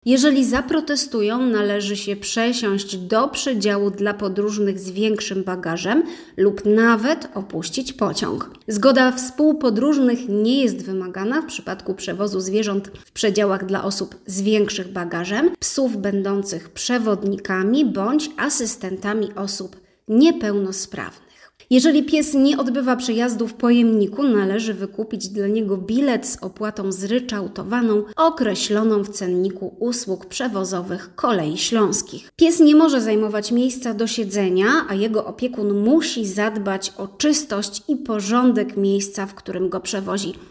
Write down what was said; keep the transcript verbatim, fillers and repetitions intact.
Jeżeli zaprotestują, należy się przesiąść do przedziału dla podróżnych z większym bagażem lub nawet opuścić pociąg. Zgoda współpodróżnych nie jest wymagana w przypadku przewozu zwierząt w przedziałach dla osób z większym bagażem, psów będących przewodnikami bądź asystentami osób niepełnosprawnych. Jeżeli pies nie odbywa przejazdu w pojemniku, należy wykupić dla niego bilet z opłatą zryczałtowaną określoną w cenniku usług przewozowych Kolei Śląskich. Pies nie może zajmować miejsca do siedzenia, a jego opiekun musi zadbać o czystość i porządek miejsca, w którym go przewozi.